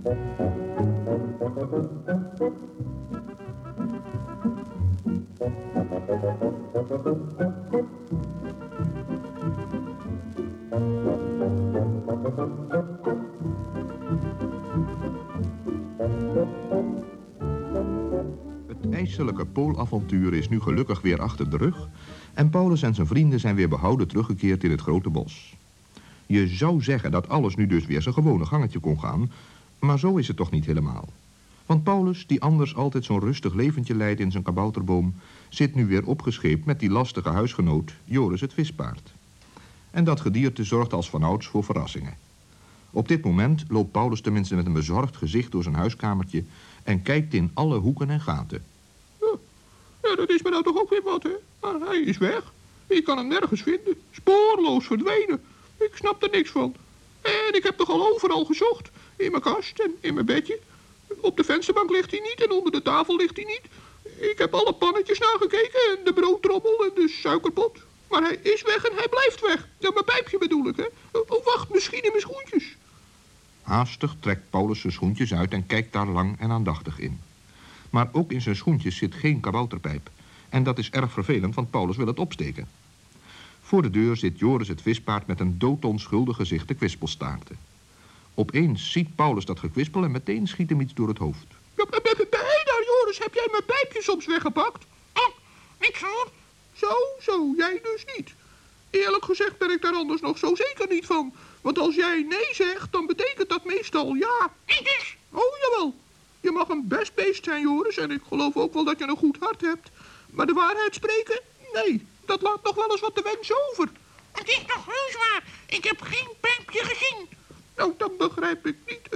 Het ijselijke poolavontuur is nu gelukkig weer achter de rug en Paulus en zijn vrienden zijn weer behouden teruggekeerd in het grote bos. Je zou zeggen dat alles nu dus weer zijn gewone gangetje kon gaan, maar zo is het toch niet helemaal. Want Paulus, die anders altijd zo'n rustig leventje leidt in zijn kabouterboom, zit nu weer opgescheept met die lastige huisgenoot Joris het vispaard. En dat gedierte zorgt als vanouds voor verrassingen. Op dit moment loopt Paulus tenminste met een bezorgd gezicht door zijn huiskamertje en kijkt in alle hoeken en gaten. Ja, dat is me nou toch ook weer wat, hè? Maar hij is weg. Ik kan hem nergens vinden. Spoorloos verdwenen. Ik snap er niks van. En ik heb toch al overal gezocht. In mijn kast en in mijn bedje. Op de vensterbank ligt hij niet en onder de tafel ligt hij niet. Ik heb alle pannetjes nagekeken en de broodtrommel en de suikerpot. Maar hij is weg en hij blijft weg. Ja, mijn pijpje bedoel ik, hè. Oh, wacht, misschien in mijn schoentjes. Haastig trekt Paulus zijn schoentjes uit en kijkt daar lang en aandachtig in. Maar ook in zijn schoentjes zit geen kabouterpijp. En dat is erg vervelend, want Paulus wil het opsteken. Voor de deur zit Joris het vispaard met een doodonschuldig gezicht te kwispelstaarten. Opeens ziet Paulus dat gekwispel en meteen schiet hem iets door het hoofd. Ja, hé daar, Joris, heb jij mijn pijpje soms weggepakt? Oh, niks hoor. Zo, jij dus niet. Eerlijk gezegd ben ik daar anders nog zo zeker niet van. Want als jij nee zegt, dan betekent dat meestal ja. Ik dus. Oh, jawel. Je mag een best beest zijn, Joris, en ik geloof ook wel dat je een goed hart hebt. Maar de waarheid spreken? Nee, dat laat nog wel eens wat te wensen over. Het is toch heus waar. Ik heb geen pijpje gezien. Nou, dan begrijp ik niet.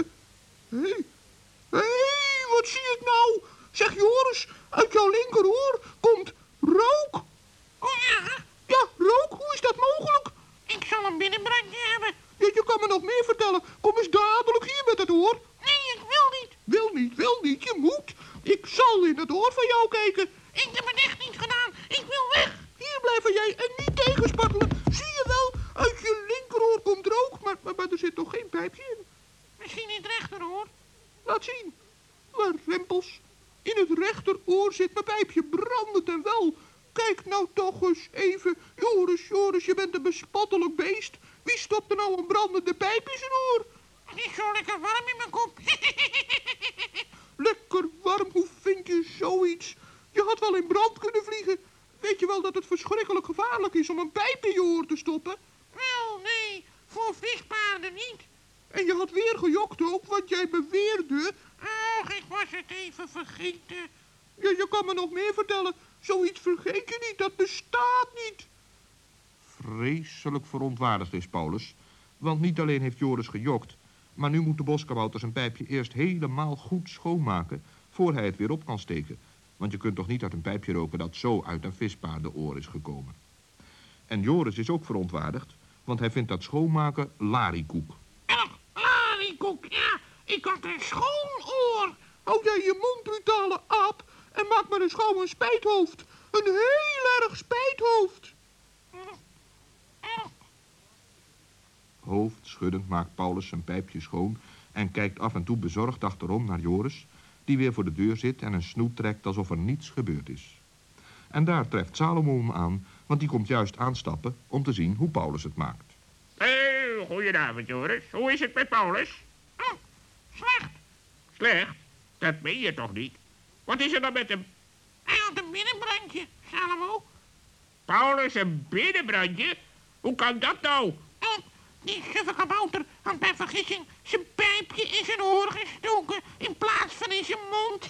Hé, wat zie ik nou? Zeg, Joris, uit jouw linkeroor komt rook. Oh ja? Ja, rook, hoe is dat mogelijk? Ik zal een binnenbrandje hebben. Je kan me nog meer vertellen. Kom eens dadelijk hier met het oor. Nee, ik wil niet. Wil niet, je moet. Ik zal in het oor van jou kijken. Ik heb het echt niet gedaan. Ik wil weg. Hier blijven jij en niet tegenspartelen. Zie je wel, uit je linkeroor komt rook, maar er zit toch geen pijpje in? Misschien in het rechteroor. Laat zien. Maar rimpels, in het rechteroor zit mijn pijpje brandend en wel. Kijk nou toch eens even. Joris, je bent een bespottelijk beest. Wie stopt er nou een brandende pijp in zijn oor? Het is zo lekker warm in mijn kop. Lekker warm, hoe vind je zoiets? Je had wel in brand kunnen vliegen. Weet je wel dat het verschrikkelijk gevaarlijk is om een pijp in je oor te stoppen? Wel, nee, voor vispaarden niet. En je had weer gejokt ook, want jij beweerde... Ach, ik was het even vergeten. Je kan me nog meer vertellen. Zoiets vergeet je niet, dat bestaat niet. Vreselijk verontwaardigd is Paulus, want niet alleen heeft Joris gejokt, maar nu moet de boskabouter zijn pijpje eerst helemaal goed schoonmaken voor hij het weer op kan steken. Want je kunt toch niet uit een pijpje roken dat zo uit een vispaardenoor is gekomen. En Joris is ook verontwaardigd, want hij vindt dat schoonmaken lariekoek. Lariekoek, ja, ik had een schoon oor. Hou jij je mond, brutale aap, en maak me schoon een spijthoofd. Een heel erg spijthoofd. Hoofdschuddend maakt Paulus zijn pijpje schoon en kijkt af en toe bezorgd achterom naar Joris, die weer voor de deur zit en een snoet trekt alsof er niets gebeurd is. En daar treft Salomo hem aan, want die komt juist aanstappen om te zien hoe Paulus het maakt. Goedenavond, Joris. Hoe is het met Paulus? Oh, slecht. Slecht? Dat meen je toch niet? Wat is er dan met hem? Hij had een binnenbrandje, Salomo. Paulus, een binnenbrandje? Hoe kan dat nou? Die suffe kabouter had bij vergissing zijn pijpje in zijn oor gestoken in plaats van in zijn mond.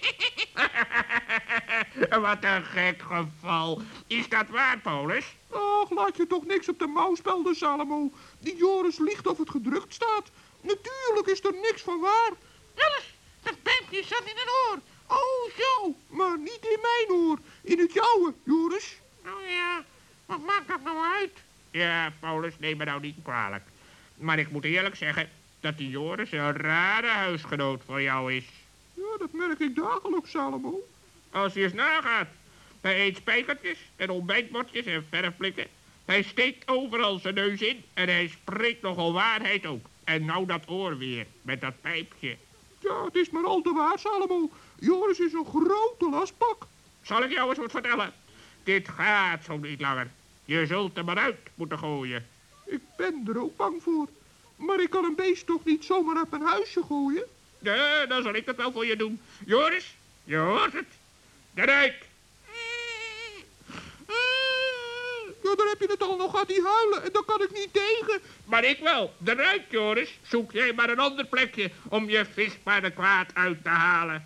Wat een gek geval. Is dat waar, Paulus? Och, laat je toch niks op de mouw spelden, Salomo. Die Joris liegt of het gedrukt staat. Natuurlijk is er niks van waar. Joris, dat pijpje zat in een oor. Oh, zo. Maar niet in mijn oor. In het jouwe, Joris. Oh ja, wat maakt dat nou uit? Ja, Paulus, neem me nou niet kwalijk. Maar ik moet eerlijk zeggen dat die Joris een rare huisgenoot voor jou is. Ja, dat merk ik dagelijks, Salomo. Als je eens nagaat. Hij eet spijkertjes en ontbijtbordjes en verfblikken. Hij steekt overal zijn neus in en hij spreekt nogal waarheid ook. En nou dat oor weer, met dat pijpje. Ja, het is maar al te waar, Salomo. Joris is een grote lastpak. Zal ik jou eens wat vertellen? Dit gaat zo niet langer. Je zult er maar uit moeten gooien. Ik ben er ook bang voor. Maar ik kan een beest toch niet zomaar uit mijn huisje gooien? Ja, dan zal ik dat wel voor je doen. Joris, je hoort het. Eruit. Ja, dan heb je het al, nog gaat hij huilen en dan kan ik niet tegen. Maar ik wel. Eruit, Joris. Zoek jij maar een ander plekje om je vispaardenkwaad uit te halen.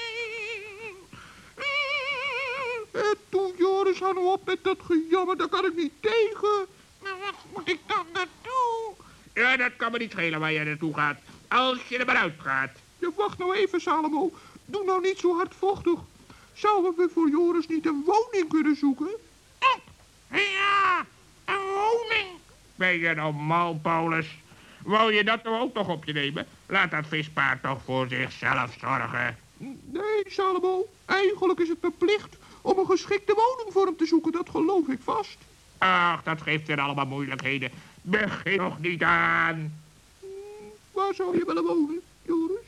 Toe, Joris, hou nou op met dat gejammer, daar kan ik niet tegen. Maar wat moet ik dan naartoe? Ja, dat kan me niet schelen waar jij naartoe gaat. Als je er maar uit gaat. Ja, wacht nou even, Salomo. Doe nou niet zo hardvochtig. Zouden we voor Joris niet een woning kunnen zoeken? Ja, een woning. Ben je nou mal, Paulus? Wou je dat nou ook nog op je nemen? Laat dat vispaard toch voor zichzelf zorgen. Nee, Salomo. Eigenlijk is het mijn plicht om een geschikte woning voor hem te zoeken. Dat geloof ik vast. Ach, dat geeft weer allemaal moeilijkheden. Begin nog niet aan. Waar zou je willen wonen, Joris?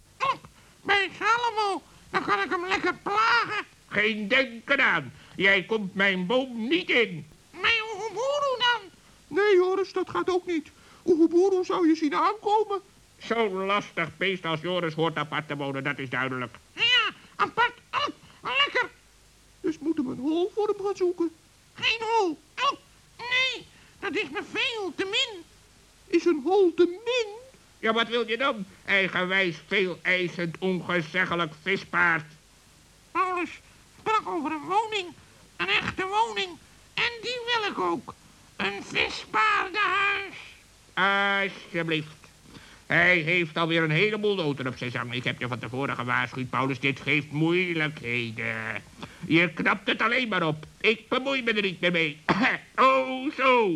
Bij Salomo. Dan kan ik hem lekker plagen. Geen denken aan. Jij komt mijn boom niet in. Mijn Oeguburu dan? Nee, Joris, dat gaat ook niet. Oeguburu zou je zien aankomen. Zo'n lastig beest als Joris hoort apart te wonen, dat is duidelijk. Ja, apart. Lekker. Dus moeten we een hol voor hem gaan zoeken. Geen hol. Oh, nee, dat is me veel te min. Is een hol te min? Ja, wat wil je dan? Eigenwijs, veel eisend, ongezeggelijk vispaard. Paulus sprak over een woning. Een echte woning. En die wil ik ook. Een vispaardenhuis. Alsjeblieft. Hij heeft alweer een heleboel noten op zijn zang. Ik heb je van tevoren gewaarschuwd, Paulus. Dit geeft moeilijkheden. Je knapt het alleen maar op. Ik bemoei me er niet meer mee. Oh, zo.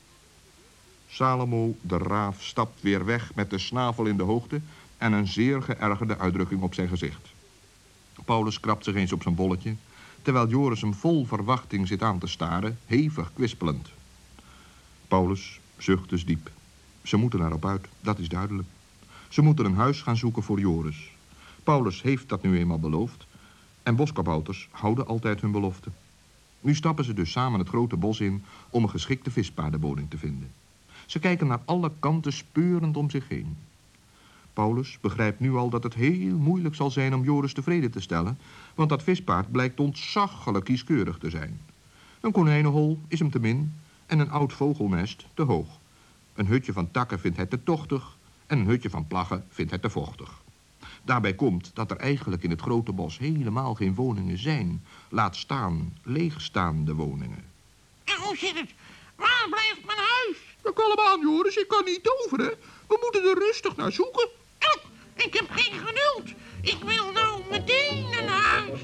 Salomo de raaf stapt weer weg met de snavel in de hoogte en een zeer geërgerde uitdrukking op zijn gezicht. Paulus krabt zich eens op zijn bolletje, terwijl Joris hem vol verwachting zit aan te staren, hevig kwispelend. Paulus zucht dus diep. Ze moeten daarop uit, dat is duidelijk. Ze moeten een huis gaan zoeken voor Joris. Paulus heeft dat nu eenmaal beloofd en boskabouters houden altijd hun belofte. Nu stappen ze dus samen het grote bos in om een geschikte vispaardenwoning te vinden. Ze kijken naar alle kanten speurend om zich heen. Paulus begrijpt nu al dat het heel moeilijk zal zijn om Joris tevreden te stellen, want dat vispaard blijkt ontzaglijk kieskeurig te zijn. Een konijnenhol is hem te min en een oud vogelnest te hoog. Een hutje van takken vindt hij te tochtig en een hutje van plaggen vindt hij te vochtig. Daarbij komt dat er eigenlijk in het grote bos helemaal geen woningen zijn, laat staan leegstaande woningen. En hoe zit het? Waar blijft mijn huis? Dan kalm aan, Joris, ik kan niet toveren. We moeten er rustig naar zoeken. Oh, ik heb geen geduld. Ik wil nou meteen een huis.